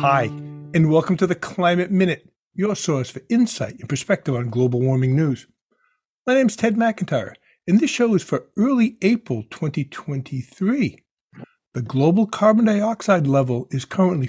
Hi, and welcome to the Climate Minute, your source for insight and perspective on global warming news. My name is Ted McIntyre, and this show is for early April 2023. The global carbon dioxide level is currently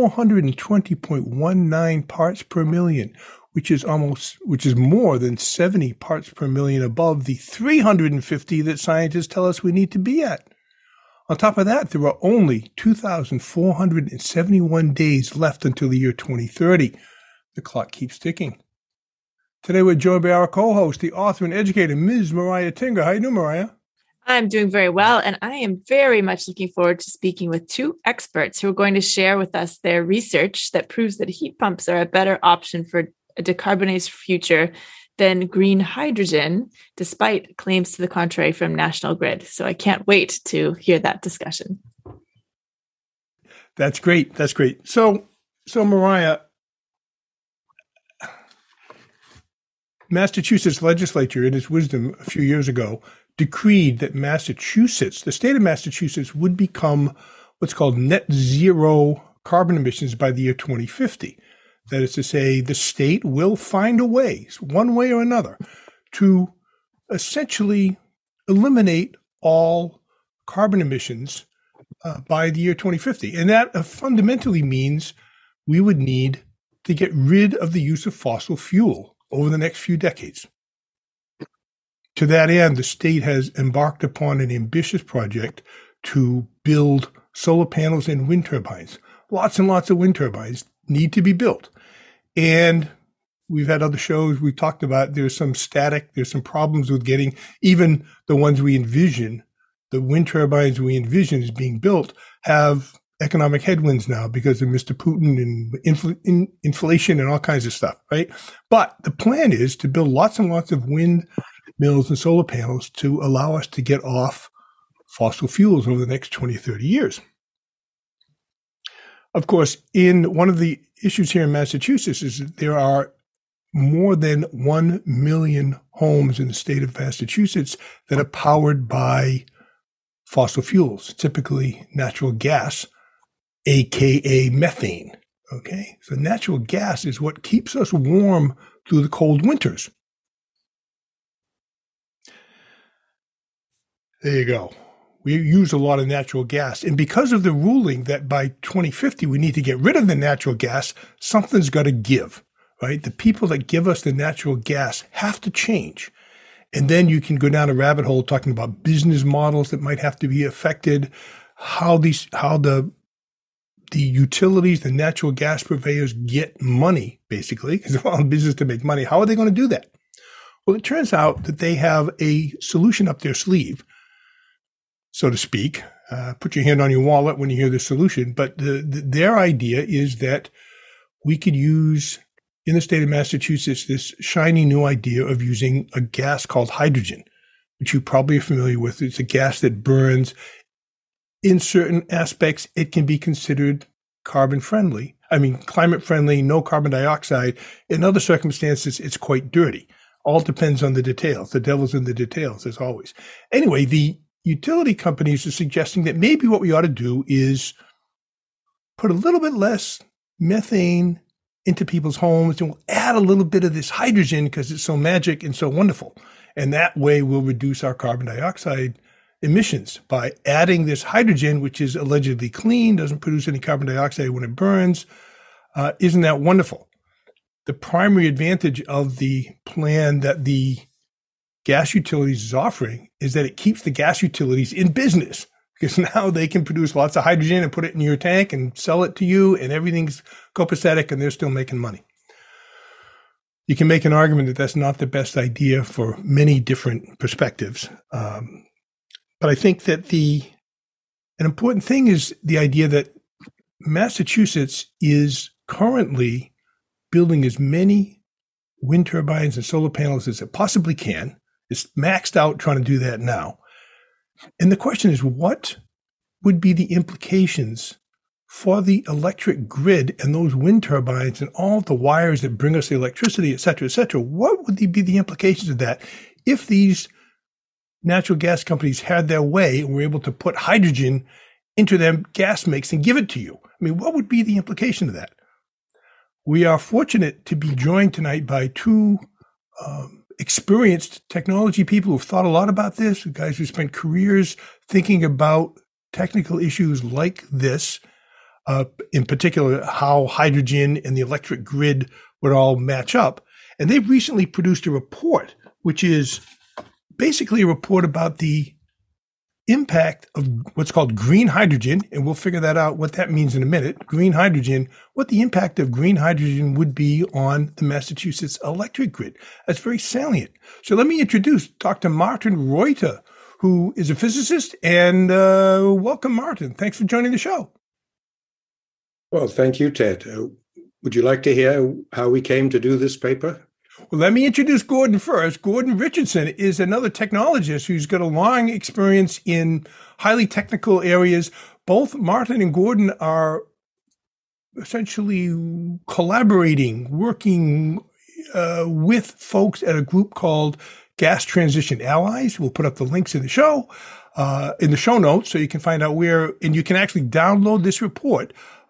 420.19 parts per million, which is more than 70 parts per million above the 350 that scientists tell us we need to be at. On top of that, there are only 2,471 days left until the year 2030. The clock keeps ticking. Today we're joined by our co-host, the author and educator, Ms. Mariah Tinger. How you doing, Mariah? I'm doing very well, and I am very much looking forward to speaking with two experts who are going to share with us their research that proves that heat pumps are a better option for a decarbonized future than green hydrogen, despite claims to the contrary from National Grid. So I can't wait to hear that discussion. That's great. That's great. So Mariah, Massachusetts legislature, in its wisdom a few years ago, decreed that Massachusetts, the state of Massachusetts, would become what's called net zero carbon emissions by the year 2050. That is to say, the state will find a way, one way or another, to essentially eliminate all carbon emissions by the year 2050. And that fundamentally means we would need to get rid of the use of fossil fuel over the next few decades. To that end, the state has embarked upon an ambitious project to build solar panels and wind turbines. Lots and lots of wind turbines need to be built. And we've had other shows we've talked about, there's some static, there's some problems with getting even the ones we envision, the wind turbines we envision as being built, have economic headwinds now because of Mr. Putin and inflation and all kinds of stuff, right? But the plan is to build lots and lots of wind mills and solar panels to allow us to get off fossil fuels over the next 20, 30 years. Of course, in one of the issues here in Massachusetts is that there are more than 1 million homes in the state of Massachusetts that are powered by fossil fuels, typically natural gas, aka methane. Okay, so natural gas is what keeps us warm through the cold winters. There you go. We use a lot of natural gas. And because of the ruling that by 2050 we need to get rid of the natural gas, something's got to give, right? The people that give us the natural gas have to change. And then you can go down a rabbit hole talking about business models that might have to be affected, how the utilities, the natural gas purveyors get money, basically, because they're all in business to make money. How are they going to do that? Well, it turns out that they have a solution up their sleeve, so to speak. Put your hand on your wallet when you hear the solution. But their idea is that we could use, in the state of Massachusetts, this shiny new idea of using a gas called hydrogen, which you probably are familiar with. It's a gas that burns. In certain aspects, it can be considered climate friendly, no carbon dioxide. In other circumstances, it's quite dirty. All depends on the details. The devil's in the details, as always. Anyway, the utility companies are suggesting that maybe what we ought to do is put a little bit less methane into people's homes, and we'll add a little bit of this hydrogen because it's so magic and so wonderful. And that way we'll reduce our carbon dioxide emissions by adding this hydrogen, which is allegedly clean, doesn't produce any carbon dioxide when it burns. Isn't that wonderful? The primary advantage of the plan that the gas utilities is offering is that it keeps the gas utilities in business, because now they can produce lots of hydrogen and put it in your tank and sell it to you, and everything's copacetic and they're still making money. You can make an argument that that's not the best idea for many different perspectives. But I think that an important thing is the idea that Massachusetts is currently building as many wind turbines and solar panels as it possibly can. It's maxed out trying to do that now. And the question is, what would be the implications for the electric grid and those wind turbines and all the wires that bring us the electricity, et cetera, et cetera? What would be the implications of that if these natural gas companies had their way and were able to put hydrogen into their gas mix and give it to you? I mean, what would be the implication of that? We are fortunate to be joined tonight by two experienced technology people who've thought a lot about this, guys who spent careers thinking about technical issues like this, in particular, how hydrogen and the electric grid would all match up. And they've recently produced a report, which is basically a report about the impact of what's called green hydrogen, and we'll figure that out, what that means in a minute. Green hydrogen, what the impact of green hydrogen would be on the Massachusetts electric grid. That's very salient. So let me introduce Dr. Martin Reuter, who is a physicist, and welcome, Martin. Thanks for joining the show. Well, thank you, Ted. Would you like to hear how we came to do this paper? Well, let me introduce Gordon first. Gordon Richardson is another technologist who's got a long experience in highly technical areas. Both Martin and Gordon are essentially collaborating, working with folks at a group called Gas Transition Allies. We'll put up the links in the show notes, so you can find out where, and you can actually download this report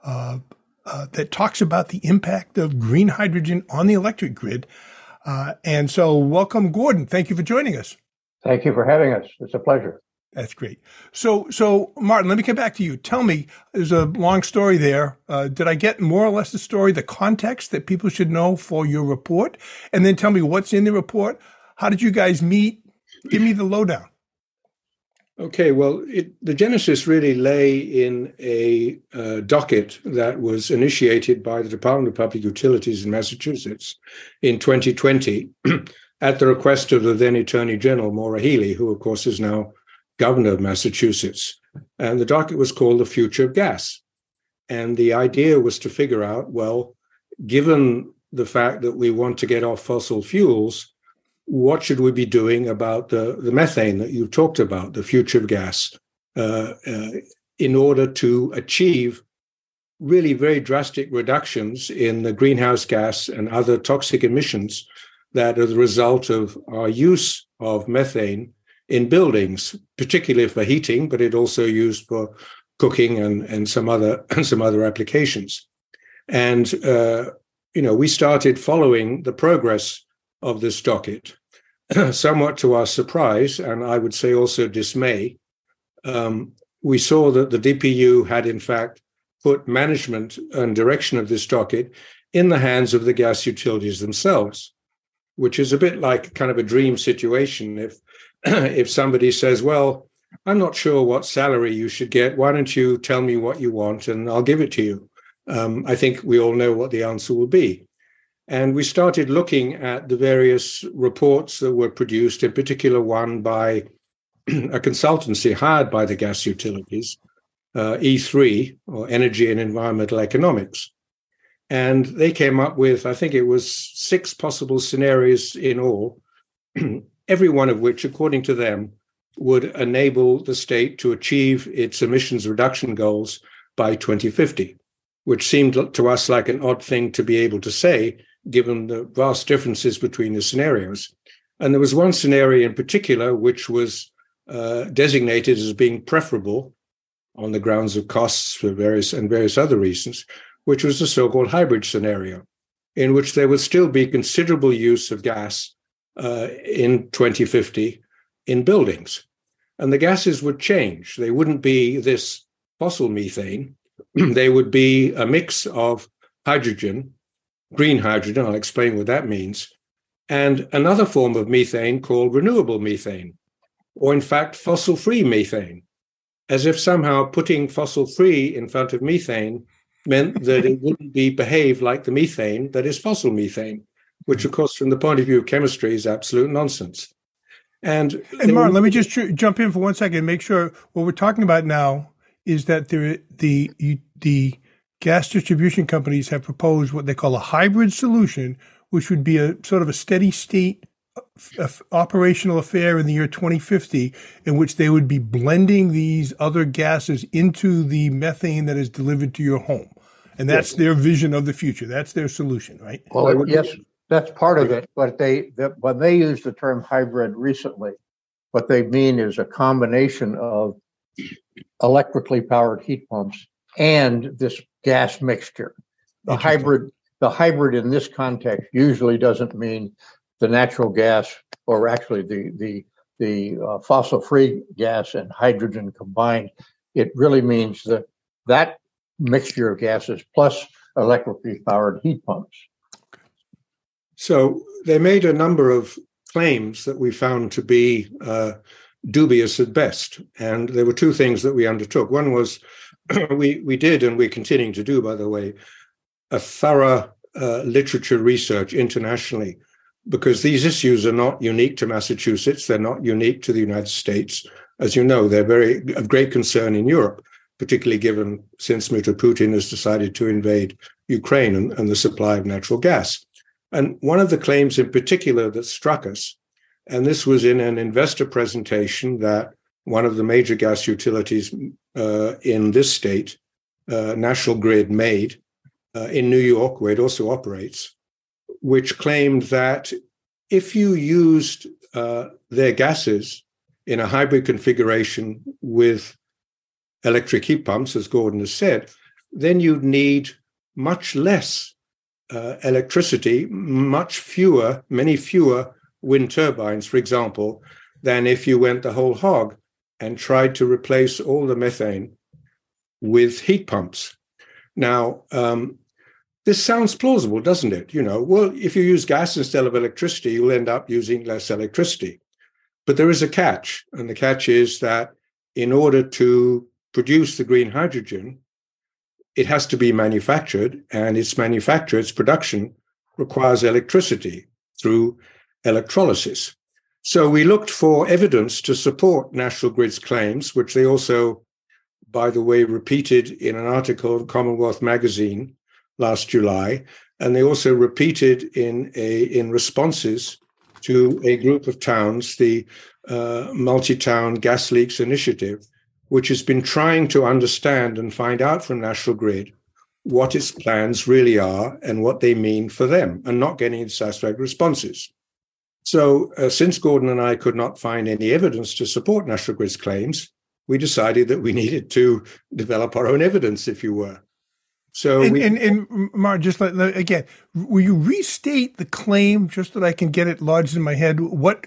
that talks about the impact of green hydrogen on the electric grid. And so welcome, Gordon. Thank you for joining us. Thank you for having us. It's a pleasure. That's great. So Martin, let me come back to you. Tell me, there's a long story there. Did I get more or less the story, the context that people should know for your report? And then tell me what's in the report. How did you guys meet? Give me the lowdown. Okay, well, the genesis really lay in a docket that was initiated by the Department of Public Utilities in Massachusetts in 2020 at the request of the then Attorney General, Maura Healey, who, of course, is now governor of Massachusetts. And the docket was called The Future of Gas. And the idea was to figure out, well, given the fact that we want to get off fossil fuels, what should we be doing about the methane that you talked about, the future of gas, in order to achieve really very drastic reductions in the greenhouse gas and other toxic emissions that are the result of our use of methane in buildings, particularly for heating, but it also used for cooking and some other applications. And we started following the progress of this docket, somewhat to our surprise, and I would say also dismay. We saw that the DPU had, in fact, put management and direction of this docket in the hands of the gas utilities themselves, which is a bit like kind of a dream situation. If somebody says, well, I'm not sure what salary you should get, why don't you tell me what you want and I'll give it to you? I think we all know what the answer will be. And we started looking at the various reports that were produced, in particular one by a consultancy hired by the gas utilities, E3, or Energy and Environmental Economics. And they came up with, I think it was 6 possible scenarios in all, every one of which, according to them, would enable the state to achieve its emissions reduction goals by 2050, which seemed to us like an odd thing to be able to say, given the vast differences between the scenarios. And there was one scenario in particular which was designated as being preferable on the grounds of costs for various other reasons, which was the so-called hybrid scenario, in which there would still be considerable use of gas in 2050 in buildings. And the gases would change. They wouldn't be this fossil methane. They would be a mix of hydrogen, green hydrogen, I'll explain what that means, and another form of methane called renewable methane, or in fact, fossil-free methane, as if somehow putting fossil-free in front of methane meant that it wouldn't behave like the methane that is fossil methane, which, of course, from the point of view of chemistry is absolute nonsense. And Martin, let me just jump in for 1 second and make sure what we're talking about now is that the gas distribution companies have proposed what they call a hybrid solution, which would be a sort of a steady state operational affair in the year 2050, in which they would be blending these other gases into the methane that is delivered to your home. And that's their vision of the future. That's their solution, right? Well, yes, that's part of it. But when they use the term hybrid recently, what they mean is a combination of electrically powered heat pumps and this gas mixture. The hybrid in this context usually doesn't mean the natural gas, or actually the fossil-free gas and hydrogen combined. It really means that mixture of gases plus electrically powered heat pumps. So they made a number of claims that we found to be dubious at best. And there were two things that we undertook. One was we did, and we're continuing to do, by the way, a thorough literature research internationally, because these issues are not unique to Massachusetts. They're not unique to the United States. As you know, they're of great concern in Europe, particularly given since Mr. Putin has decided to invade Ukraine and the supply of natural gas. And one of the claims in particular that struck us, and this was in an investor presentation that one of the major gas utilities in this state, National Grid, made in New York, where it also operates, which claimed that if you used their gases in a hybrid configuration with electric heat pumps, as Gordon has said, then you'd need much less electricity, many fewer wind turbines, for example, than if you went the whole hog and tried to replace all the methane with heat pumps. Now, this sounds plausible, doesn't it? Well, if you use gas instead of electricity, you'll end up using less electricity. But there is a catch, and the catch is that in order to produce the green hydrogen, it has to be manufactured, and its production requires electricity through electrolysis. So we looked for evidence to support National Grid's claims, which they also, by the way, repeated in an article in Commonwealth Magazine last July, and they also repeated in responses to a group of towns, the Multi-Town Gas Leaks Initiative, which has been trying to understand and find out from National Grid what its plans really are and what they mean for them, and not getting satisfactory responses. So since Gordon and I could not find any evidence to support National Grid's claims, we decided that we needed to develop our own evidence, if you were. So and Mark, just again, will you restate the claim just so that I can get it lodged in my head? What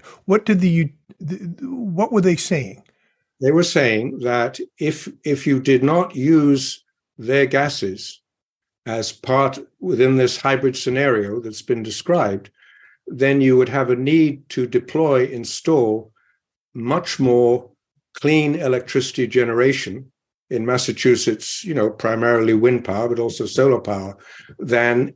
were they saying? They were saying that if you did not use their gases as part within this hybrid scenario that's been described, then you would have a need to install much more clean electricity generation in Massachusetts, primarily wind power, but also solar power, than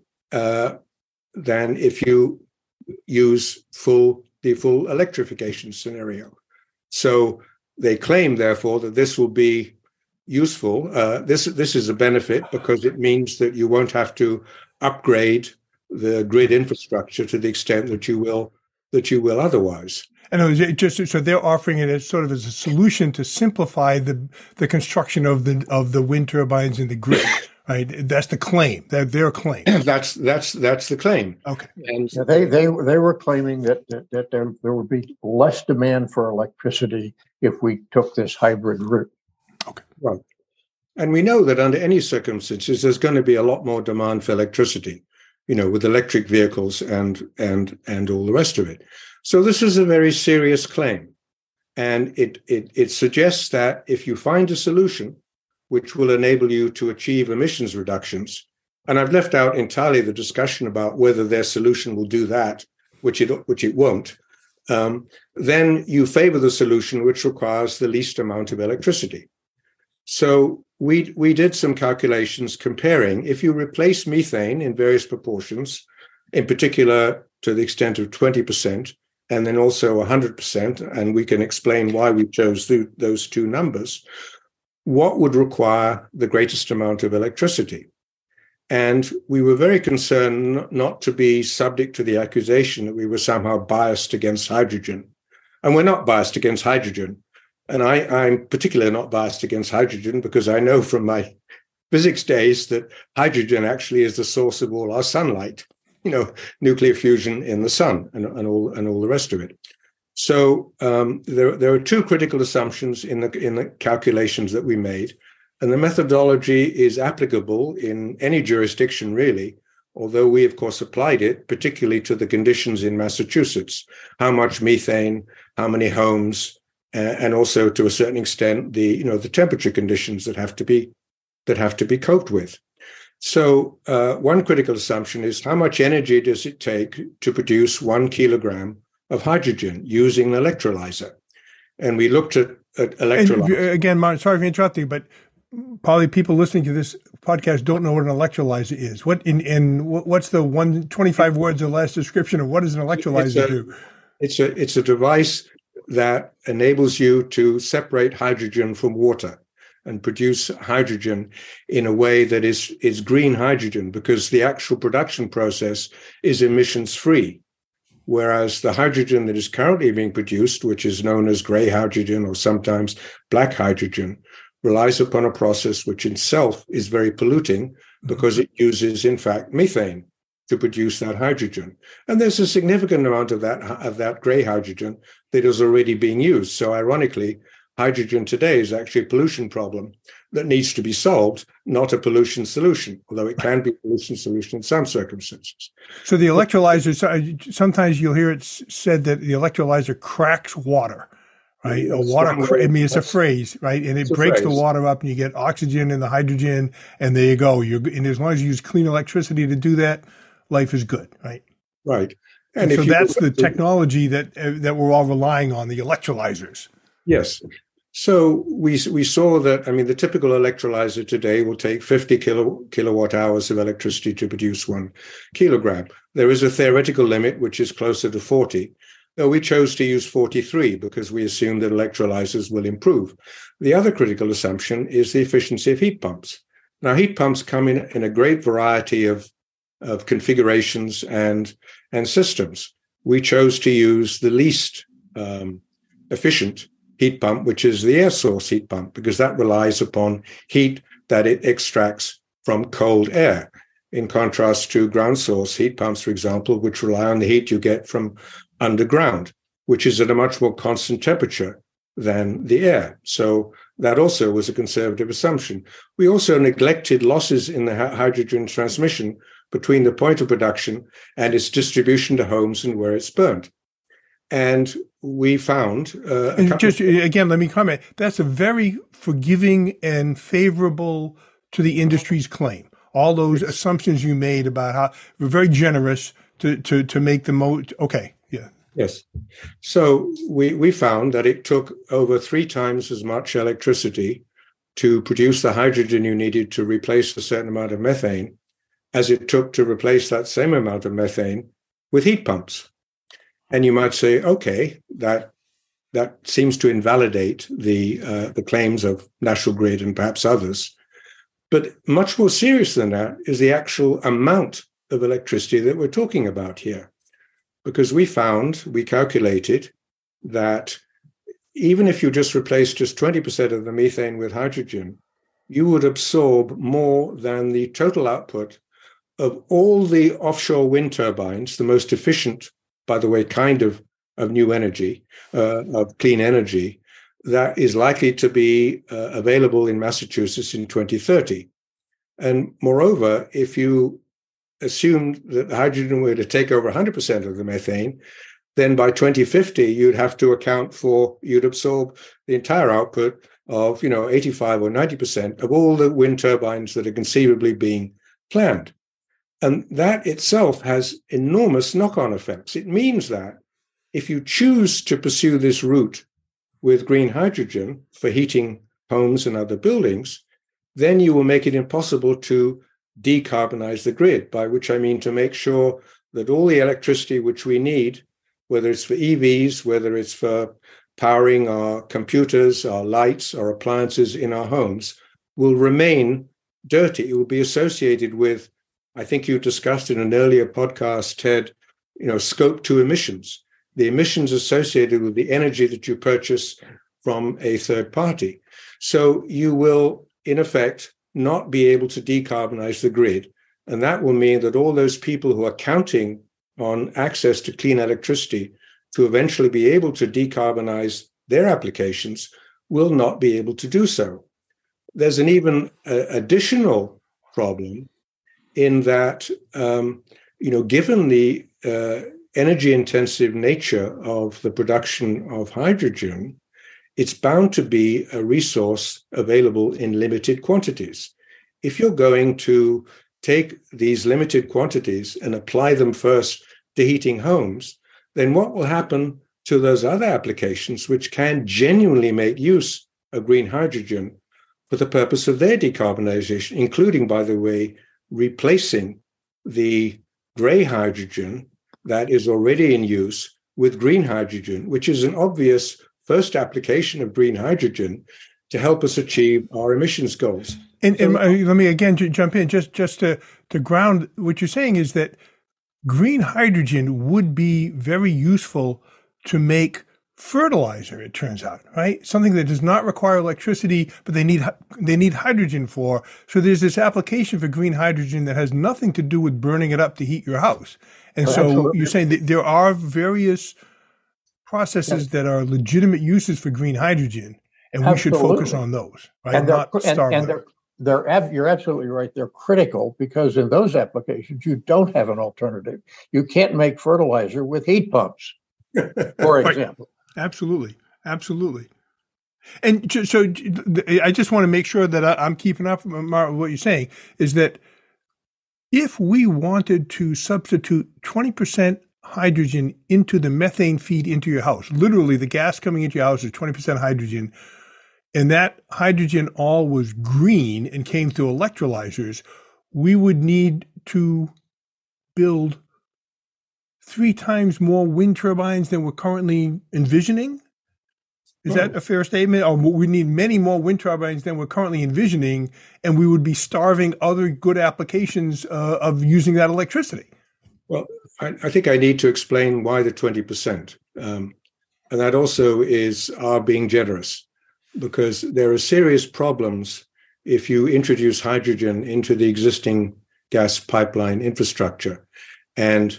if you use the full electrification scenario. So they claim, therefore, that this will be useful. This is a benefit because it means that you won't have to upgrade the grid infrastructure to the extent that you will otherwise. And so they're offering it as sort of as a solution to simplify the construction of the wind turbines in the grid, right? That's the claim. Their claim. That's the claim. Okay. And they were claiming that there would be less demand for electricity if we took this hybrid route. Okay. Right. And we know that under any circumstances, there's going to be a lot more demand for electricity, with electric vehicles and all the rest of it. So this is a very serious claim. And it suggests that if you find a solution which will enable you to achieve emissions reductions, and I've left out entirely the discussion about whether their solution will do that, which it won't, then you favor the solution which requires the least amount of electricity. So we did some calculations comparing if you replace methane in various proportions, in particular to the extent of 20%, and then also 100%, and we can explain why we chose those two numbers, what would require the greatest amount of electricity? And we were very concerned not to be subject to the accusation that we were somehow biased against hydrogen. And we're not biased against hydrogen. And I'm particularly not biased against hydrogen because I know from my physics days that hydrogen actually is the source of all our sunlight, nuclear fusion in the sun and all the rest of it. So there are two critical assumptions in the calculations that we made. And the methodology is applicable in any jurisdiction, really, although we, of course, applied it particularly to the conditions in Massachusetts, how much methane, how many homes, and also to a certain extent the temperature conditions that have to be coped with. So one critical assumption is how much energy does it take to produce 1 kilogram of hydrogen using an electrolyzer? And we looked at electrolyzer. And again, Martin, sorry for interrupting, but probably people listening to this podcast don't know what an electrolyzer is. What's the 125 words or less description of what does an electrolyzer do? It's a device that enables you to separate hydrogen from water and produce hydrogen in a way that is green hydrogen, because the actual production process is emissions free. Whereas the hydrogen that is currently being produced, which is known as gray hydrogen or sometimes black hydrogen, relies upon a process which itself is very polluting because it uses, in fact, methane to produce that hydrogen. And there's a significant amount of that gray hydrogen that is already being used. So ironically, hydrogen today is actually a pollution problem that needs to be solved, not a pollution solution, although it can be a pollution solution in some circumstances. So the electrolyzer, sometimes you'll hear it said that the electrolyzer cracks water, right? It's a phrase, right? And it breaks the water up and you get oxygen and the hydrogen, and there you go. And as long as you use clean electricity to do that, life is good, right? Right. And so that's the technology that we're all relying on, the electrolyzers. Yes. So we saw that, the typical electrolyzer today will take 50 kilowatt hours of electricity to produce 1 kilogram. There is a theoretical limit, which is closer to 40. Though we chose to use 43 because we assume that electrolyzers will improve. The other critical assumption is the efficiency of heat pumps. Now, heat pumps come in a great variety of configurations and systems. We chose to use the least efficient heat pump, which is the air source heat pump, because that relies upon heat that it extracts from cold air, in contrast to ground source heat pumps, for example, which rely on the heat you get from underground, which is at a much more constant temperature than the air. So that also was a conservative assumption. We also neglected losses in the hydrogen transmission between the point of production and its distribution to homes and where it's burnt. And we found... again, let me comment. That's a very forgiving and favorable to the industry's claim. All those assumptions you made about how we're very generous to make the most... Okay, yeah. Yes. So we found that it took over 3 times as much electricity to produce the hydrogen you needed to replace a certain amount of methane as it took to replace that same amount of methane with heat pumps. And you might say, okay, that seems to invalidate the claims of National Grid and perhaps others. But much more serious than that is the actual amount of electricity that we're talking about here. Because we calculated that even if you just replace just 20% of the methane with hydrogen, you would absorb more than the total output of all the offshore wind turbines, the most efficient, by the way, kind of new energy, of clean energy, that is likely to be available in Massachusetts in 2030. And moreover, if you assumed that the hydrogen were to take over 100% of the methane, then by 2050, you'd absorb the entire output of, 85 or 90% of all the wind turbines that are conceivably being planned. And that itself has enormous knock-on effects. It means that if you choose to pursue this route with green hydrogen for heating homes and other buildings, then you will make it impossible to decarbonize the grid, by which I mean to make sure that all the electricity which we need, whether it's for EVs, whether it's for powering our computers, our lights, our appliances in our homes, will remain dirty. It will be associated with, I think you discussed in an earlier podcast, Ted, scope 2 emissions, the emissions associated with the energy that you purchase from a third party. So you will, in effect, not be able to decarbonize the grid. And that will mean that all those people who are counting on access to clean electricity to eventually be able to decarbonize their applications will not be able to do so. there's an even additional problem in that, given the energy-intensive nature of the production of hydrogen, it's bound to be a resource available in limited quantities. If you're going to take these limited quantities and apply them first to heating homes, then what will happen to those other applications which can genuinely make use of green hydrogen for the purpose of their decarbonization, including, by the way, replacing the gray hydrogen that is already in use with green hydrogen, which is an obvious first application of green hydrogen to help us achieve our emissions goals. And let me again jump in just to ground what you're saying is that green hydrogen would be very useful to make fertilizer, it turns out, right? Something that does not require electricity, but they need hydrogen for. So there's this application for green hydrogen that has nothing to do with burning it up to heat your house. And so absolutely. You're saying that there are various processes that are legitimate uses for green hydrogen, and we should focus on those, right? And you're absolutely right. They're critical because in those applications, you don't have an alternative. You can't make fertilizer with heat pumps, for example. Absolutely. And so I just want to make sure that I'm keeping up with what you're saying, is that if we wanted to substitute 20% hydrogen into the methane feed into your house, literally the gas coming into your house is 20% hydrogen, and that hydrogen all was green and came through electrolyzers, we would need to build 3 times more wind turbines than we're currently envisioning? Is that a fair statement? Or we need many more wind turbines than we're currently envisioning, and we would be starving other good applications of using that electricity. Well, I think I need to explain why the 20%. And that also is our being generous, because there are serious problems if you introduce hydrogen into the existing gas pipeline infrastructure. And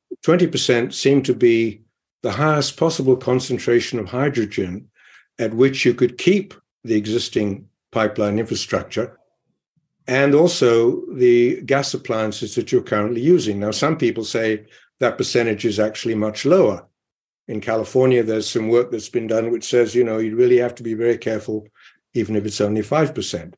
20% seem to be the highest possible concentration of hydrogen at which you could keep the existing pipeline infrastructure and also the gas appliances that you're currently using. Now, some people say that percentage is actually much lower. In California, there's some work that's been done which says, you really have to be very careful, even if it's only 5%.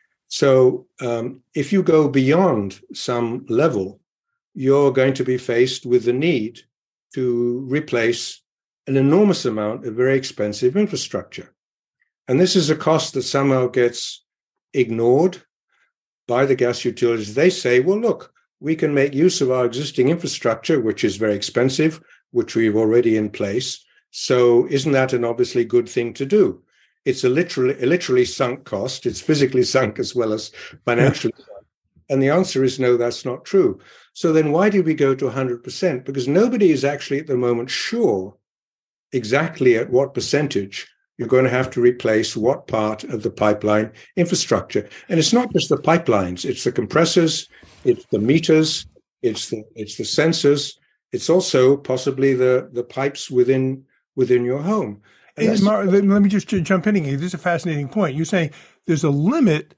So if you go beyond some level, you're going to be faced with the need to replace an enormous amount of very expensive infrastructure. And this is a cost that somehow gets ignored by the gas utilities. They say, well, look, we can make use of our existing infrastructure, which is very expensive, which we've already in place. So isn't that an obviously good thing to do? It's a literally sunk cost. It's physically sunk as well as financially sunk. And the answer is no, that's not true. So then why did we go to 100%? Because nobody is actually at the moment sure exactly at what percentage you're going to have to replace what part of the pipeline infrastructure. And it's not just the pipelines, it's the compressors, it's the meters, it's the sensors, it's also possibly the pipes within your home. Mark, let me just jump in here. This is a fascinating point. You're saying there's a limit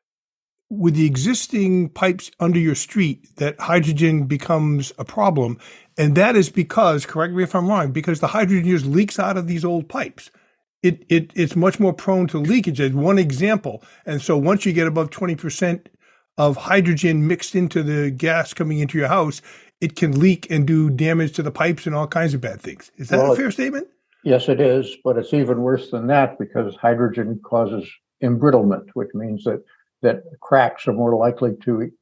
with the existing pipes under your street that hydrogen becomes a problem. And that is because, correct me if I'm wrong, because the hydrogen just leaks out of these old pipes. It's much more prone to leakage. As one example. And so once you get above 20% of hydrogen mixed into the gas coming into your house, it can leak and do damage to the pipes and all kinds of bad things. Is that a fair statement? Yes, it is. But it's even worse than that because hydrogen causes embrittlement, which means that cracks are more likely to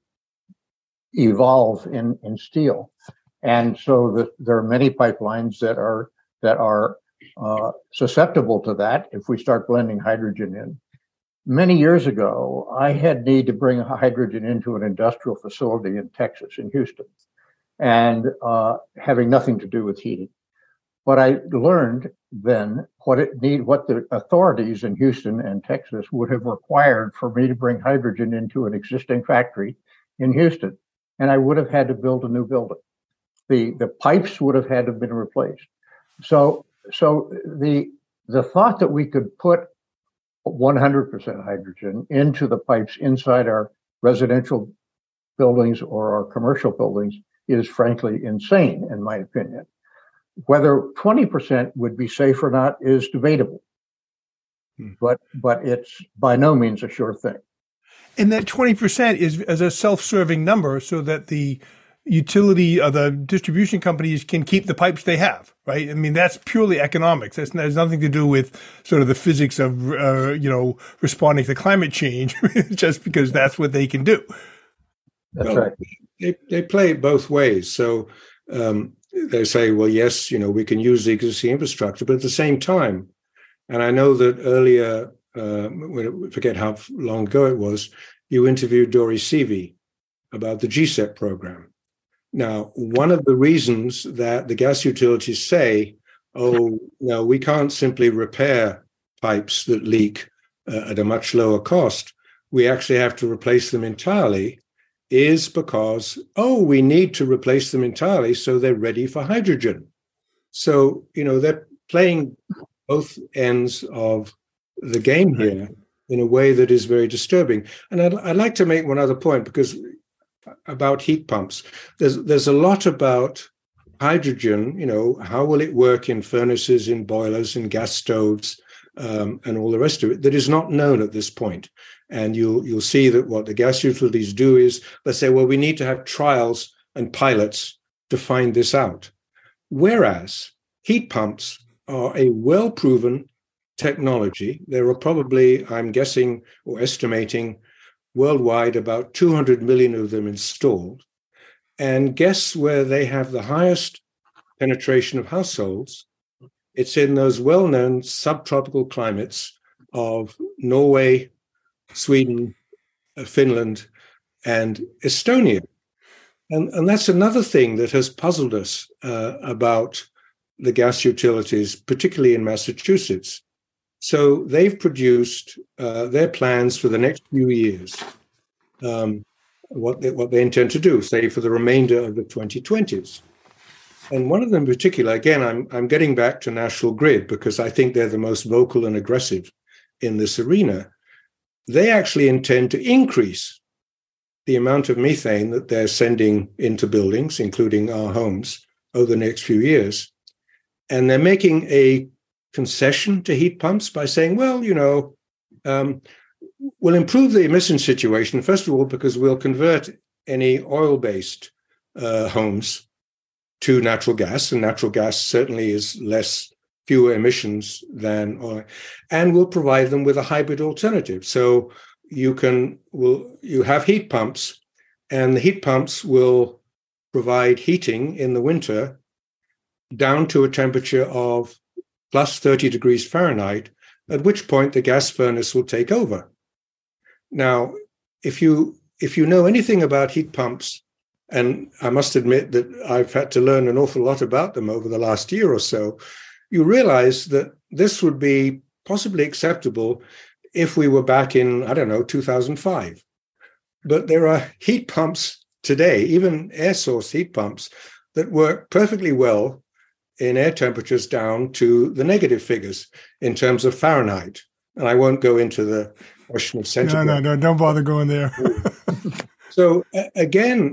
evolve in steel. And so there are many pipelines that are susceptible to that if we start blending hydrogen in. Many years ago, I had need to bring hydrogen into an industrial facility in Texas, in Houston, and having nothing to do with heating. But I learned then what the authorities in Houston and Texas would have required for me to bring hydrogen into an existing factory in Houston. And I would have had to build a new building. The pipes would have had to have been replaced. So the thought that we could put 100% hydrogen into the pipes inside our residential buildings or our commercial buildings is frankly insane, in my opinion. Whether 20% would be safe or not is debatable, but it's by no means a sure thing. And that 20% is as a self-serving number so that the utility or the distribution companies can keep the pipes they have, right? I mean, that's purely economics. That has nothing to do with sort of the physics of, responding to climate change, just because that's what they can do. That's right. They play it both ways. So they say, well, yes, we can use the existing infrastructure, but at the same time, and I know that earlier, I forget how long ago it was, you interviewed Dori Seavey about the GSEP program. Now, one of the reasons that the gas utilities say, oh, no, we can't simply repair pipes that leak at a much lower cost, we actually have to replace them entirely, is because, we need to replace them entirely so they're ready for hydrogen. So, they're playing both ends of the game here in a way that is very disturbing. And I'd like to make one other point, because about heat pumps, there's a lot about hydrogen, how will it work in furnaces, in boilers, in gas stoves, and all the rest of it, that is not known at this point. And you'll see that what the gas utilities do is they say, well, we need to have trials and pilots to find this out. Whereas heat pumps are a well-proven technology. There are probably, I'm guessing or estimating, worldwide about 200 million of them installed. And guess where they have the highest penetration of households? It's in those well-known subtropical climates of Norway, Sweden, Finland, and Estonia. And that's another thing that has puzzled us about the gas utilities, particularly in Massachusetts. So they've produced their plans for the next few years, what they intend to do, say, for the remainder of the 2020s. And one of them in particular, again, I'm getting back to National Grid because I think they're the most vocal and aggressive in this arena. They actually intend to increase the amount of methane that they're sending into buildings, including our homes, over the next few years. And they're making a concession to heat pumps by saying, well, we'll improve the emission situation, first of all, because we'll convert any oil-based homes to natural gas, and natural gas certainly is fewer emissions than oil, and we'll provide them with a hybrid alternative. So you have heat pumps, and the heat pumps will provide heating in the winter down to a temperature of plus 30 degrees Fahrenheit, at which point the gas furnace will take over. Now, if you know anything about heat pumps, and I must admit that I've had to learn an awful lot about them over the last year or so, you realize that this would be possibly acceptable if we were back in, 2005. But there are heat pumps today, even air source heat pumps, that work perfectly well in air temperatures down to the negative figures in terms of Fahrenheit. And I won't go into the question of centigrade. No, don't bother going there. So again,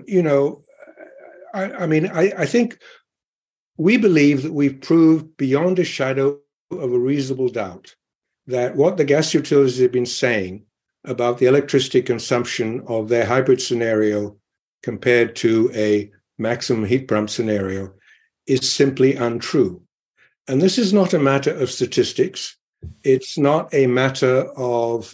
I think we believe that we've proved beyond a shadow of a reasonable doubt that what the gas utilities have been saying about the electricity consumption of their hybrid scenario compared to a maximum heat pump scenario is simply untrue. And this is not a matter of statistics. It's not a matter of,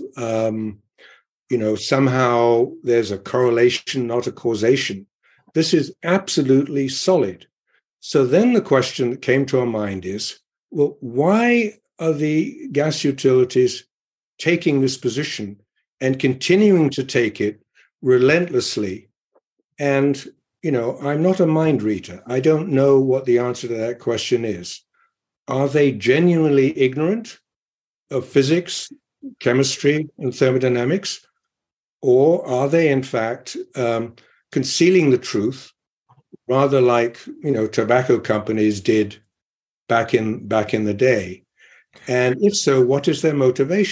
somehow there's a correlation, not a causation. This is absolutely solid. So then the question that came to our mind is, well, why are the gas utilities taking this position and continuing to take it relentlessly? And I'm not a mind reader. I don't know what the answer to that question is. Are they genuinely ignorant of physics, chemistry, and thermodynamics? Or are they, in fact, concealing the truth, rather like, tobacco companies did back in the day? And if so, what is their motivation?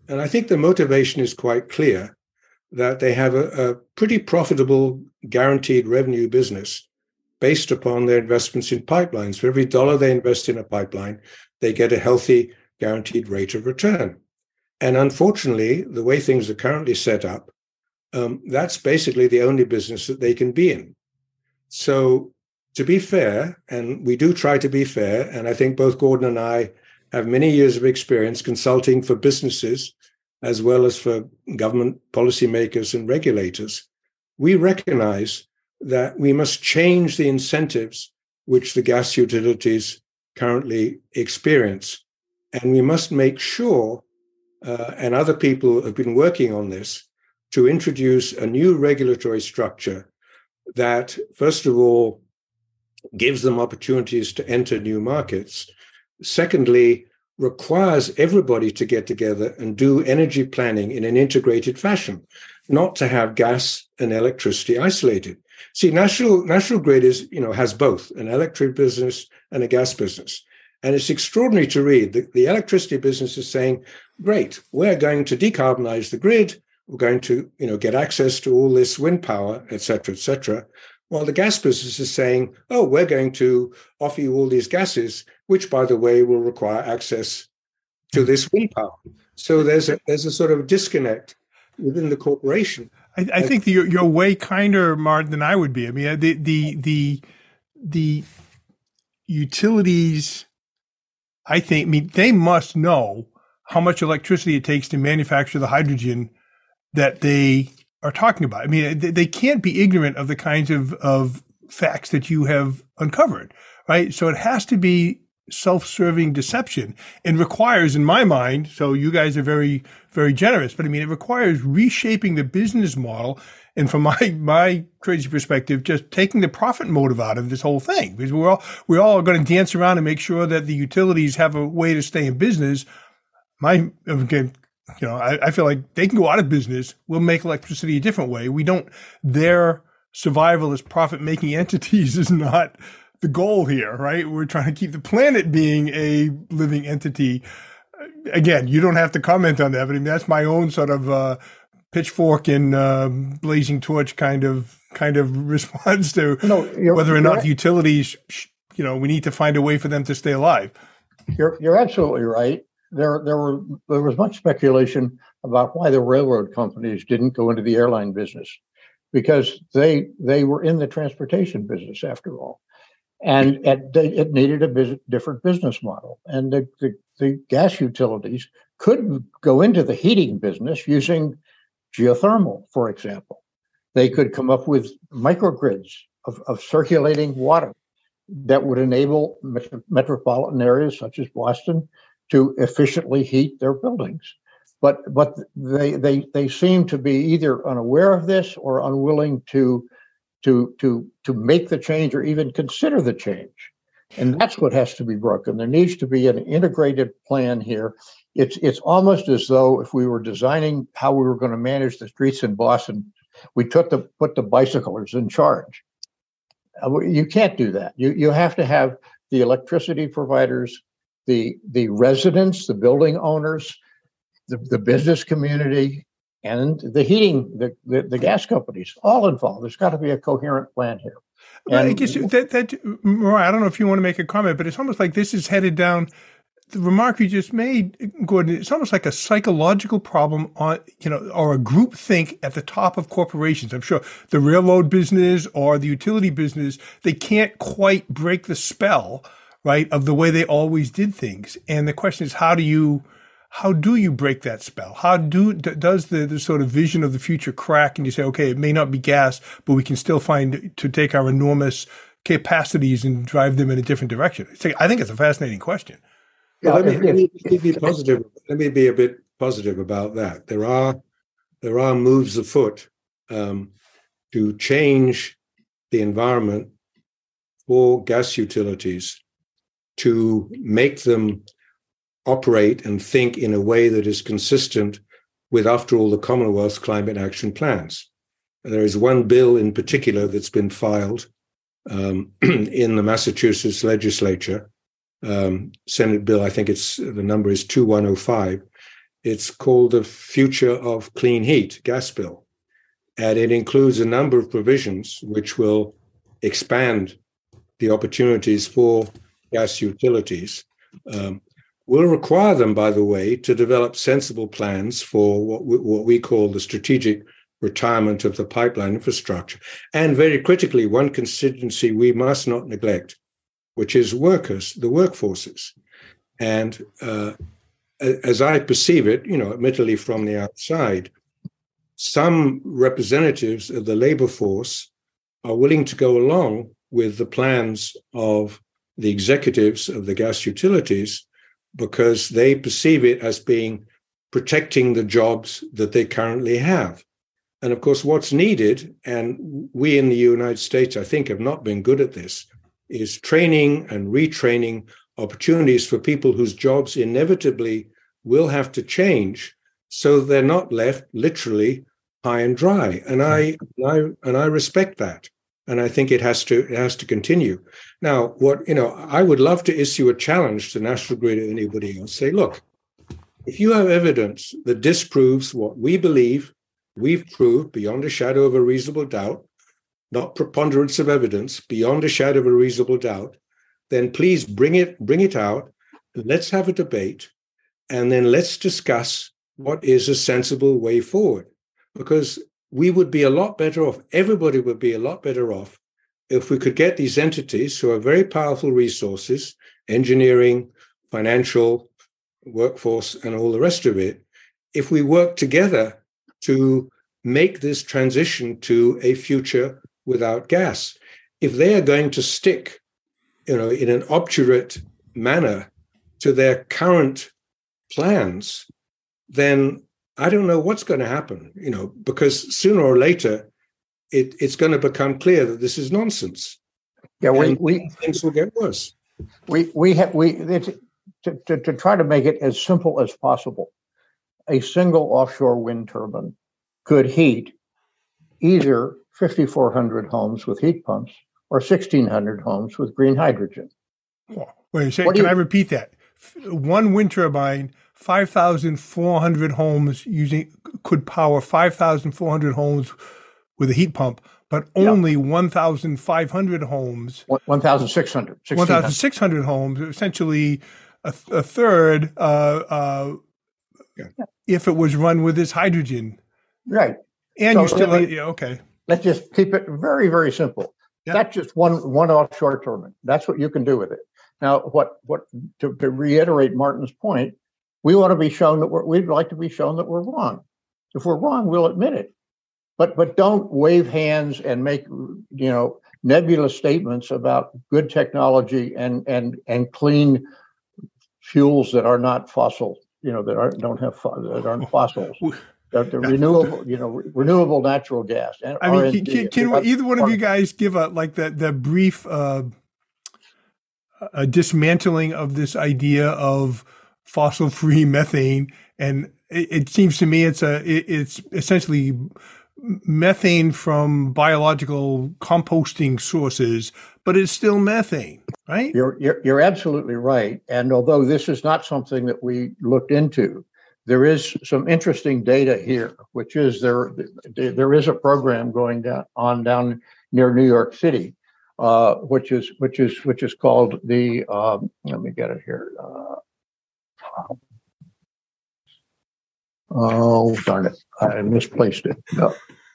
And I think the motivation is quite clear, that they have a pretty profitable guaranteed revenue business based upon their investments in pipelines. For every dollar they invest in a pipeline, they get a healthy guaranteed rate of return. And unfortunately, the way things are currently set up, that's basically the only business that they can be in. So to be fair, and we do try to be fair, and I think both Gordon and I have many years of experience consulting for businesses as well as for government policymakers and regulators, we recognize that we must change the incentives which the gas utilities currently experience. And we must make sure, and other people have been working on this, to introduce a new regulatory structure that, first of all, gives them opportunities to enter new markets. Secondly, requires everybody to get together and do energy planning in an integrated fashion, not to have gas and electricity isolated. See, National Grid has both an electric business and a gas business. And it's extraordinary to read that the electricity business is saying, great, we're going to decarbonize the grid. We're going to, get access to all this wind power, et cetera, et cetera. While the gas business is saying, oh, we're going to offer you all these gases, which, by the way, will require access to this wind power. So there's a sort of disconnect within the corporation. I think you're way kinder, Martin, than I would be. I mean, the utilities, they must know how much electricity it takes to manufacture the hydrogen that they are talking about. I mean, they can't be ignorant of the kinds of facts that you have uncovered, right? So it has to be self-serving deception and requires, in my mind, so you guys are very, very generous, but it requires reshaping the business model. And from my crazy perspective, just taking the profit motive out of this whole thing, because we're all going to dance around and make sure that the utilities have a way to stay in business. I feel like they can go out of business. We'll make electricity a different way. Their survival as profit-making entities is not the goal here, right? We're trying to keep the planet being a living entity. Again, you don't have to comment on that, but that's my own sort of pitchfork and blazing torch kind of response to whether or not the utilities, we need to find a way for them to stay alive. You're absolutely right. There was much speculation about why the railroad companies didn't go into the airline business, because they were in the transportation business after all, and it needed a different business model. And the gas utilities could go into the heating business using geothermal, for example. They could come up with microgrids of circulating water that would enable metropolitan areas such as Boston to efficiently heat their buildings. But they seem to be either unaware of this or unwilling to make the change or even consider the change. And that's what has to be broken. There needs to be an integrated plan here. It's almost as though if we were designing how we were going to manage the streets in Boston, we put the bicyclers in charge. You can't do that. You have to have the electricity providers, the residents, the building owners, the business community, and the heating, the gas companies, all involved. There's got to be a coherent plan here. I guess Mariah, I don't know if you want to make a comment, but it's almost like this is headed down. The remark you just made, Gordon, it's almost like a psychological problem or a group think at the top of corporations. I'm sure the railroad business or the utility business, they can't quite break the spell, right, of the way they always did things. And the question is, how do you break that spell? Does the sort of vision of the future crack and you say, okay, it may not be gas, but we can still find to take our enormous capacities and drive them in a different direction? I think it's a fascinating question. Yeah, let me be positive. Let me be a bit positive about that. There are moves afoot to change the environment for gas utilities, to make them operate and think in a way that is consistent with, after all, the Commonwealth's climate action plans. And there is one bill in particular that's been filed in the Massachusetts legislature, Senate bill, I think the number is 2105, It's called the Future of Clean Heat gas bill. And it includes a number of provisions which will expand the opportunities for gas utilities. Will require them, by the way, to develop sensible plans for what we call the strategic retirement of the pipeline infrastructure. And very critically, one constituency we must not neglect, which is workers, the workforces. And as I perceive it, admittedly from the outside, some representatives of the labor force are willing to go along with the plans of the executives of the gas utilities because they perceive it as being protecting the jobs that they currently have. And of course, what's needed, and we in the United States, I think, have not been good at this, is training and retraining opportunities for people whose jobs inevitably will have to change so they're not left literally high and dry. And I respect that. And I think it has to continue. Now, I would love to issue a challenge to National Grid or anybody else. Say, look, if you have evidence that disproves what we believe we've proved beyond a shadow of a reasonable doubt, not preponderance of evidence, beyond a shadow of a reasonable doubt, then please bring it out. Let's have a debate, and then let's discuss what is a sensible way forward. Because we would be a lot better off, everybody would be a lot better off if we could get these entities who are very powerful resources, engineering, financial, workforce, and all the rest of it, if we work together to make this transition to a future without gas. If they are going to stick, in an obdurate manner to their current plans, then I don't know what's going to happen, because sooner or later, it's going to become clear that this is nonsense. Yeah, things will get worse. To try to make it as simple as possible, a single offshore wind turbine could heat either 5,400 homes with heat pumps or 1,600 homes with green hydrogen. Wait, can I repeat that? One wind turbine, 5,400 homes could power 5,400 homes with a heat pump, but only 1,500 homes. 1,600. 1,600 homes, essentially a third, if it was run with this hydrogen. Right. And so you still, okay. Let's just keep it very, very simple. Yeah. That's just one offshore turbine. That's what you can do with it. Now, to reiterate Martin's point, we want to be shown that we'd like to be shown that we're wrong. If we're wrong, we'll admit it. But don't wave hands and make nebulous statements about good technology and clean fuels that are not fossil. That aren't fossils. The renewable natural gas. And I mean, can either one of you guys give the brief dismantling of this idea of fossil-free methane? And it seems to me it's essentially methane from biological composting sources, but it's still methane, right? You're absolutely right. And although this is not something that we looked into, there is some interesting data here, which is there is a program going down near New York City, which is called the let me get it here. Oh darn it! I misplaced it. No.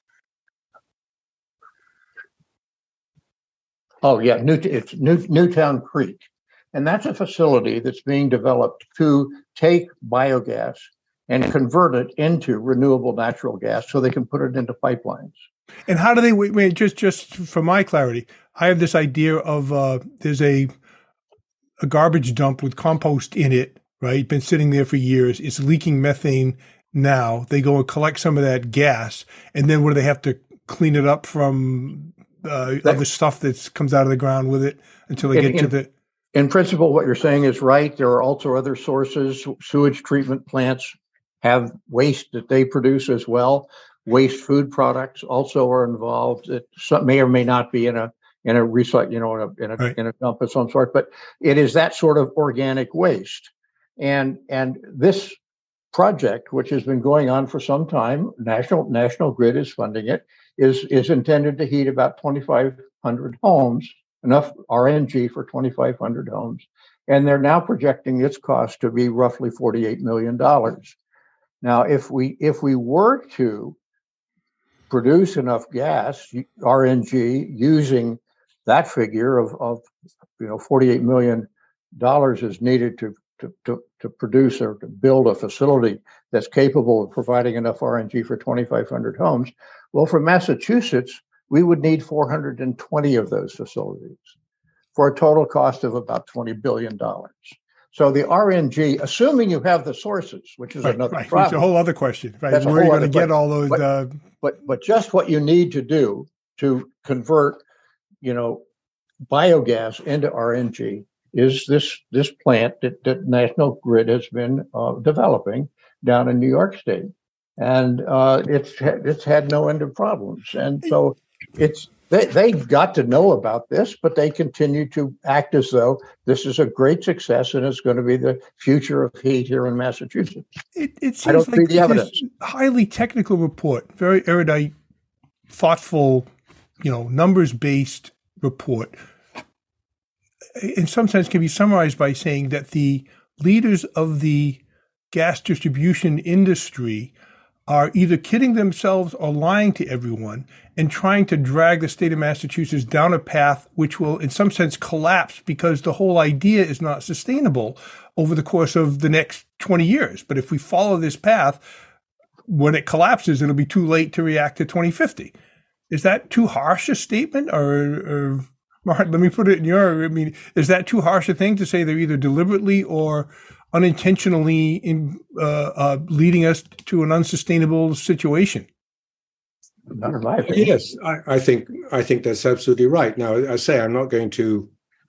Oh yeah, it's Newtown Creek, and that's a facility that's being developed to take biogas and convert it into renewable natural gas so they can put it into pipelines. And how do they, wait, just for my clarity, I have this idea of there's a garbage dump with compost in it, right? Been sitting there for years. It's leaking methane now. They go and collect some of that gas, and then what do they have to clean it up from other stuff that comes out of the ground with it until they get to the... In principle, what you're saying is right. There are also other sources. Sewage treatment plants have waste that they produce as well. Waste food products also are involved. It may or may not be in a recycle, in a dump of some sort, but it is that sort of organic waste. And this project, which has been going on for some time, National Grid is funding it, is intended to heat about 2,500 homes, enough RNG for 2,500 homes. And they're now projecting its cost to be roughly $48 million. Now, if we were to produce enough gas, RNG, using that figure of $48 million is needed to produce or to build a facility that's capable of providing enough RNG for 2,500 homes. Well, for Massachusetts, we would need 420 of those facilities for a total cost of about $20 billion. So the RNG, assuming you have the sources, which is another problem. It's a whole other question, right? That's Where are you going to get all those? But just what you need to do to convert, biogas into RNG is this plant that National Grid has been developing down in New York State, and it's had no end of problems. And so they got to know about this, but they continue to act as though this is a great success and it's going to be the future of heat here in Massachusetts. It seems I don't like see the evidence. Highly technical report, very erudite, thoughtful, numbers-based report. In some sense, can be summarized by saying that the leaders of the gas distribution industry are either kidding themselves or lying to everyone and trying to drag the state of Massachusetts down a path which will, in some sense, collapse because the whole idea is not sustainable over the course of the next 20 years. But if we follow this path, when it collapses, it'll be too late to react to 2050. Is that too harsh a statement? Or Martin, let me put it in is that too harsh a thing to say they're either deliberately or unintentionally leading us to an unsustainable situation? Not in my opinion. Yes, I think that's absolutely right. Now, I say I'm not going to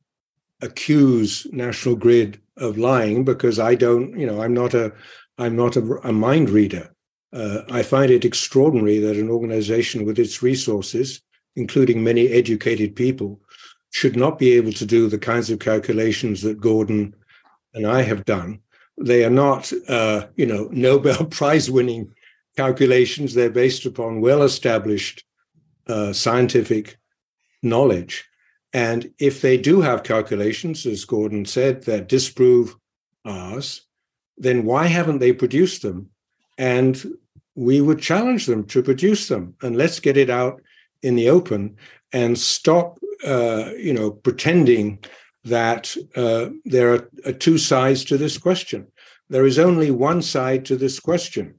accuse National Grid of lying because I don't. I'm not a mind reader. I find it extraordinary that an organization with its resources, including many educated people, should not be able to do the kinds of calculations that Gordon and I have done. They are not, Nobel Prize-winning calculations. They're based upon well-established scientific knowledge. And if they do have calculations, as Gordon said, that disprove ours, then why haven't they produced them? And we would challenge them to produce them. And let's get it out in the open and stop, pretending that there are two sides to this question. There is only one side to this question.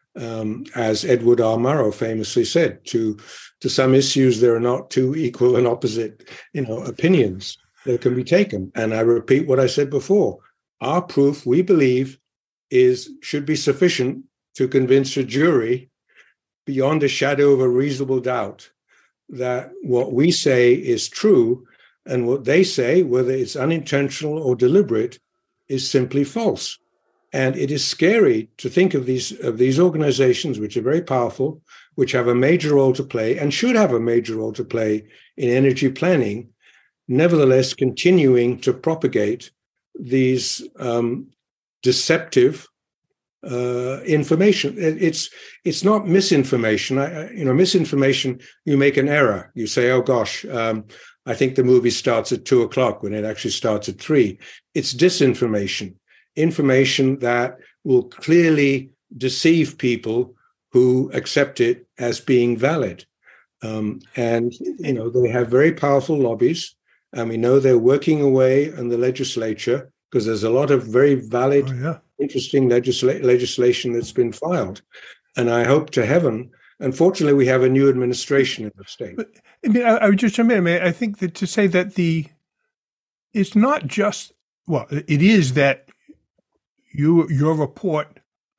As Edward R. Murrow famously said, to some issues, there are not two equal and opposite, opinions that can be taken. And I repeat what I said before. Our proof, we believe, should be sufficient to convince a jury beyond a shadow of a reasonable doubt that what we say is true and what they say, whether it's unintentional or deliberate, is simply false. And it is scary to think of these organizations, which are very powerful, which have a major role to play and should have a major role to play in energy planning, nevertheless continuing to propagate these deceptive information. It's not misinformation. Misinformation, you make an error. You say, oh gosh, I think the movie starts at 2:00 when it actually starts at 3. It's disinformation. Information that will clearly deceive people who accept it as being valid. And they have very powerful lobbies. And we know they're working away in the legislature because there's a lot of very valid, interesting legislation that's been filed. And I hope to heaven, unfortunately, we have a new administration in the state. But, I would just jump in. I think that to say that it's not just, well, it is that your report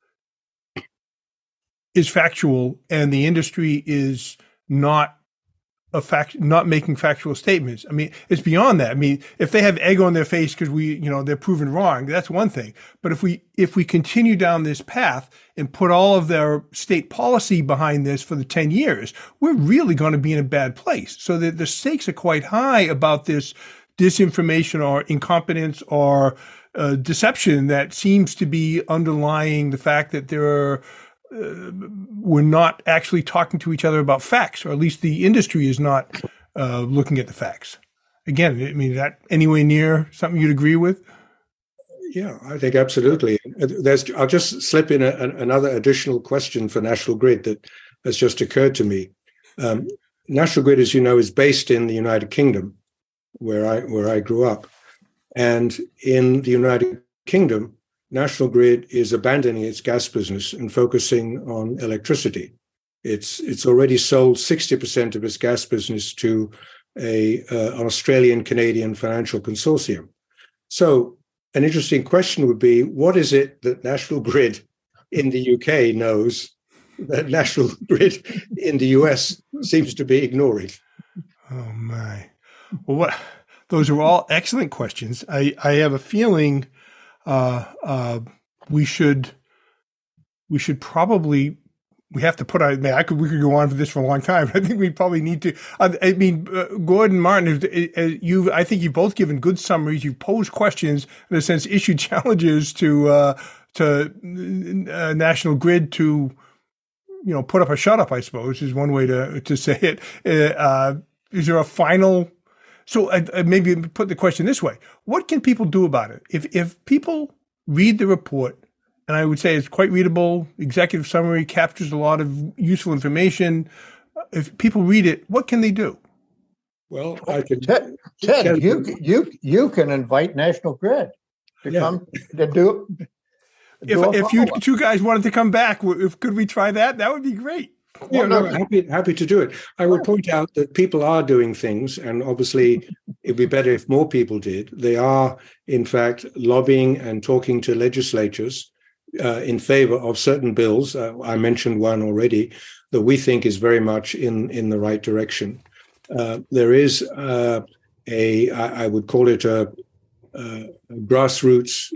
is factual and the industry is not making factual statements. It's beyond that. If they have egg on their face because they're proven wrong, that's one thing. But if we continue down this path and put all of their state policy behind this for the 10 years, we're really going to be in a bad place. So the stakes are quite high about this disinformation or incompetence or deception that seems to be underlying the fact that we're not actually talking to each other about facts, or at least the industry is not looking at the facts. Again, I mean, that anywhere near something you'd agree with? Yeah, I think absolutely. I'll just slip in another additional question for National Grid that has just occurred to me. National Grid, as you know, is based in the United Kingdom, where I grew up. And in the United Kingdom, National Grid is abandoning its gas business and focusing on electricity. It's already sold 60% of its gas business to an Australian-Canadian financial consortium. So an interesting question would be, what is it that National Grid in the UK knows that National Grid in the US seems to be ignoring? Oh, my. Well, those are all excellent questions. I have a feeling we should probably, we have to put out, we could go on for this for a long time. I think we probably need to, Gordon, Martin, I think you've both given good summaries. You've posed questions, in a sense, issued challenges to National Grid to, put up or shut up, I suppose, is one way to say it. Is there a final? So maybe put the question this way: what can people do about it? If people read the report, and I would say it's quite readable, executive summary captures a lot of useful information. If people read it, what can they do? Well, I can. Ted, you can invite National Grid to come to do. If you two guys wanted to come back, could we try that? That would be great. Yeah, no, happy to do it. I will point out that people are doing things, and obviously it'd be better if more people did. They are, in fact, lobbying and talking to legislatures in favor of certain bills. I mentioned one already that we think is very much in the right direction. There is I would call it a grassroots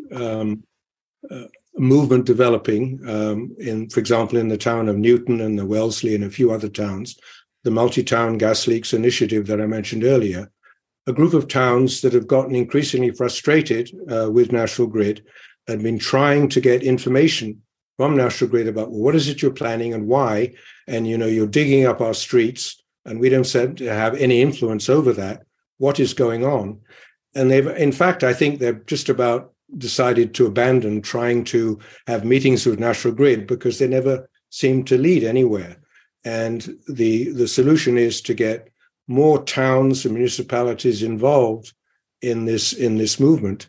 movement developing for example, in the town of Newton and the Wellesley and a few other towns, the Multi-Town Gas Leaks Initiative that I mentioned earlier, a group of towns that have gotten increasingly frustrated with National Grid and been trying to get information from National Grid about, well, what is it you're planning and why? And, you're digging up our streets and we don't seem to have any influence over that. What is going on? And in fact, I think they're just about decided to abandon trying to have meetings with National Grid because they never seem to lead anywhere. And the solution is to get more towns and municipalities involved in this movement,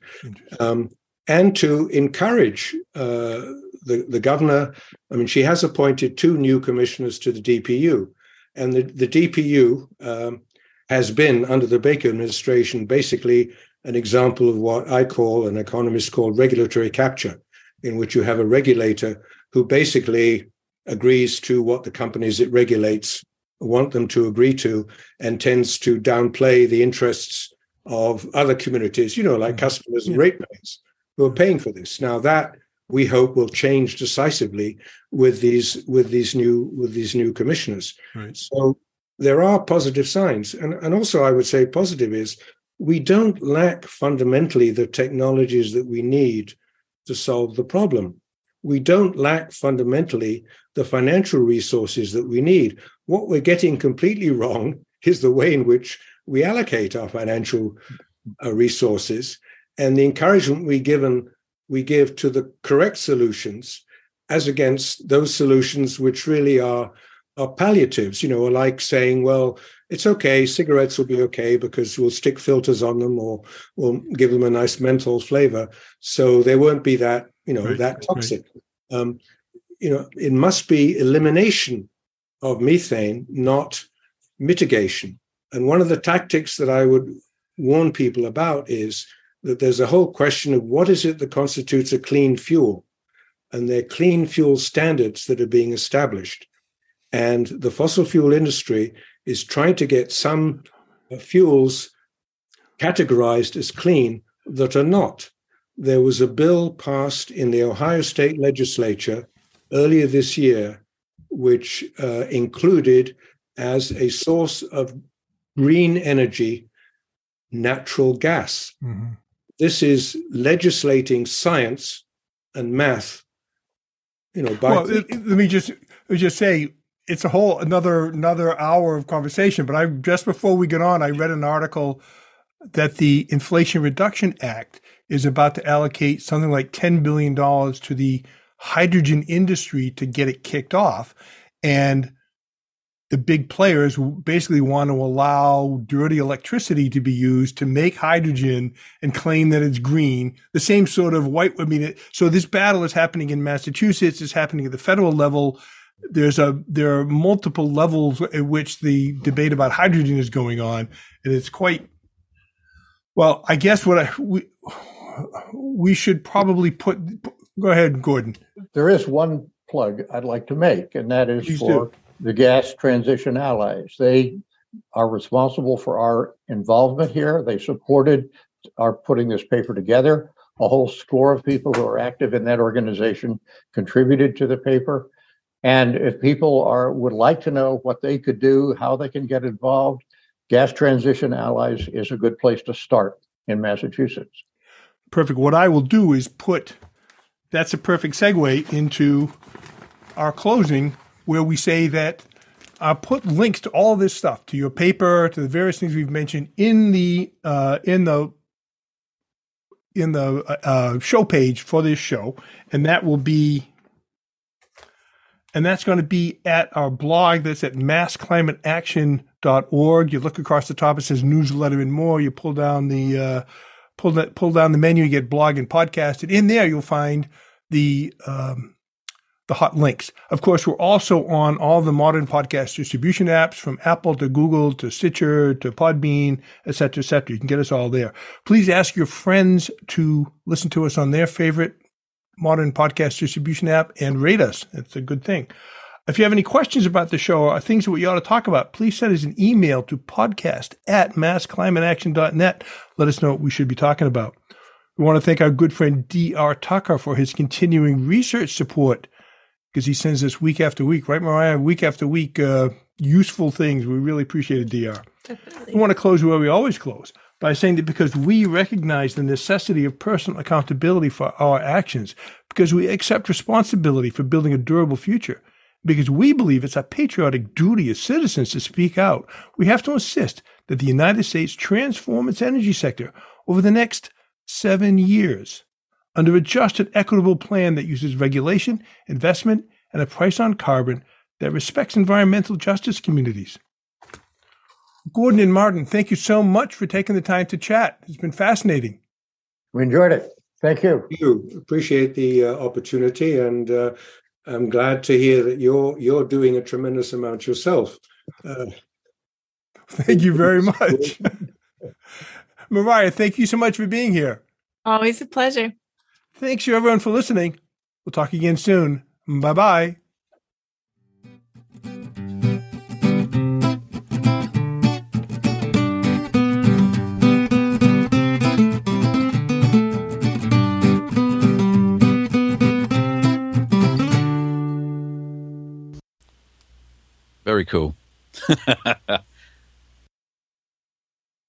and to encourage the governor. I mean, she has appointed 2 new commissioners to the DPU, and the DPU has been, under the Baker administration, basically an example of what I call, an economist called regulatory capture, in which you have a regulator who basically agrees to what the companies it regulates want them to agree to and tends to downplay the interests of other communities, like customers and ratepayers who are paying for this. Now that we hope will change decisively with these new commissioners. Right. So there are positive signs. And also I would say positive is we don't lack fundamentally the technologies that we need to solve the problem. We don't lack fundamentally the financial resources that we need. What we're getting completely wrong is the way in which we allocate our financial resources and the encouragement we give to the correct solutions as against those solutions which really are palliatives, like saying, well, it's okay, cigarettes will be okay because we'll stick filters on them or we'll give them a nice menthol flavor, so they won't be that, that toxic. Right. It must be elimination of methane, not mitigation. And one of the tactics that I would warn people about is that there's a whole question of what is it that constitutes a clean fuel, and there are clean fuel standards that are being established. And the fossil fuel industry is trying to get some fuels categorized as clean that are not. There was a bill passed in the Ohio State Legislature earlier this year, which included as a source of green energy natural gas. Mm-hmm. This is legislating science and math. Let me just say it's a whole another hour of conversation. But just before we get on, I read an article that the Inflation Reduction Act is about to allocate something like $10 billion to the hydrogen industry to get it kicked off. And the big players basically want to allow dirty electricity to be used to make hydrogen and claim that it's green. The same sort of so this battle is happening in Massachusetts, it's happening at the federal level. There are multiple levels at which the debate about hydrogen is going on. And it's quite, well, I guess we should probably go ahead, Gordon. There is one plug I'd like to make, and that is the Gas Transition Allies. They are responsible for our involvement here. They supported our putting this paper together. A whole score of people who are active in that organization contributed to the paper. And if people would like to know what they could do, how they can get involved, Gas Transition Allies is a good place to start in Massachusetts. Perfect. What I will do is that's a perfect segue into our closing, where we say that I'll put links to all this stuff, to your paper, to the various things we've mentioned in the show page for this show, and that's going to be at our blog. That's at massclimateaction.org. You look across the top; it says newsletter and more. You pull down the menu, you get blog and podcast, and in there you'll find the hot links. Of course, we're also on all the modern podcast distribution apps, from Apple to Google to Stitcher to Podbean, et cetera, et cetera. You can get us all there. Please ask your friends to listen to us on their favorite modern podcast distribution app and rate us. It's a good thing. If you have any questions about the show or things that we ought to talk about, please send us an email to podcast@massclimateaction.net. Let us know what we should be talking about. We want to thank our good friend D.R. Tucker for his continuing research support, because he sends us week after week, right, Mariah? Week after week, useful things. We really appreciate it, DR. Definitely. We want to close where we always close, by saying that because we recognize the necessity of personal accountability for our actions, because we accept responsibility for building a durable future, because we believe it's our patriotic duty as citizens to speak out, we have to insist that the United States transform its energy sector over the next 7 years under a just and equitable plan that uses regulation, investment, and a price on carbon that respects environmental justice communities. Gordon and Martin, thank you so much for taking the time to chat. It's been fascinating. We enjoyed it. Thank you. You appreciate the opportunity, and I'm glad to hear that you're doing a tremendous amount yourself. Thank you very much. Mariah, thank you so much for being here. Always a pleasure. Thanks to everyone for listening. We'll talk again soon. Bye-bye. Very cool.